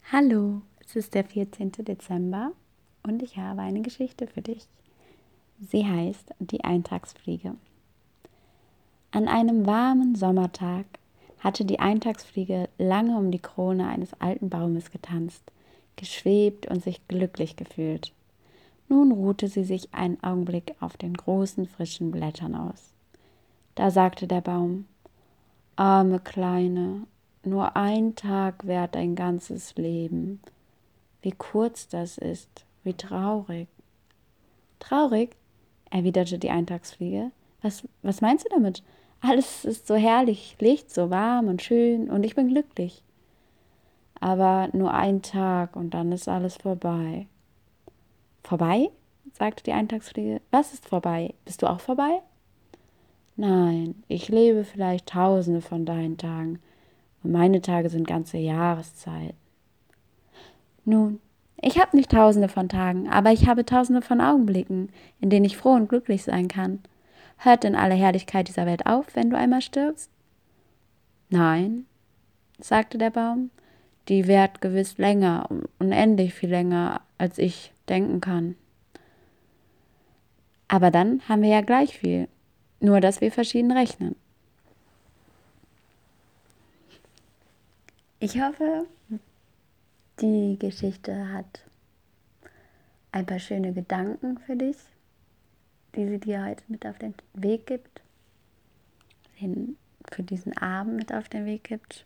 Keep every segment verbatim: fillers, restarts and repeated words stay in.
Hallo, es ist der vierzehnte Dezember und ich habe eine Geschichte für dich. Sie heißt Die Eintagsfliege. An einem warmen Sommertag hatte die Eintagsfliege lange um die Krone eines alten Baumes getanzt, geschwebt und sich glücklich gefühlt. Nun ruhte sie sich einen Augenblick auf den großen, frischen Blättern aus. Da sagte der Baum: Arme Kleine, nur ein Tag währt ein ganzes Leben. Wie kurz das ist, wie traurig. Traurig? Erwiderte die Eintagsfliege. Was, was meinst du damit? Alles ist so herrlich, Licht so warm und schön und ich bin glücklich. Aber nur ein Tag und dann ist alles vorbei. Vorbei? Sagte die Eintagsfliege. Was ist vorbei? Bist du auch vorbei? Nein, ich lebe vielleicht tausende von deinen Tagen und meine Tage sind ganze Jahreszeiten. Nun, ich habe nicht tausende von Tagen, aber ich habe tausende von Augenblicken, in denen ich froh und glücklich sein kann. Hört denn alle Herrlichkeit dieser Welt auf, wenn du einmal stirbst? Nein, sagte der Baum, die währt gewiss länger, unendlich viel länger, als ich denken kann. Aber dann haben wir ja gleich viel, nur dass wir verschieden rechnen. Ich hoffe, die Geschichte hat ein paar schöne Gedanken für dich, die sie dir heute mit auf den Weg gibt, für diesen Abend mit auf den Weg gibt.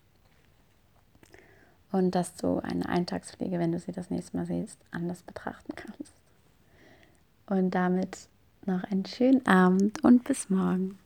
Und dass du eine Eintagsfliege, wenn du sie das nächste Mal siehst, anders betrachten kannst. Und damit noch einen schönen Abend und bis morgen.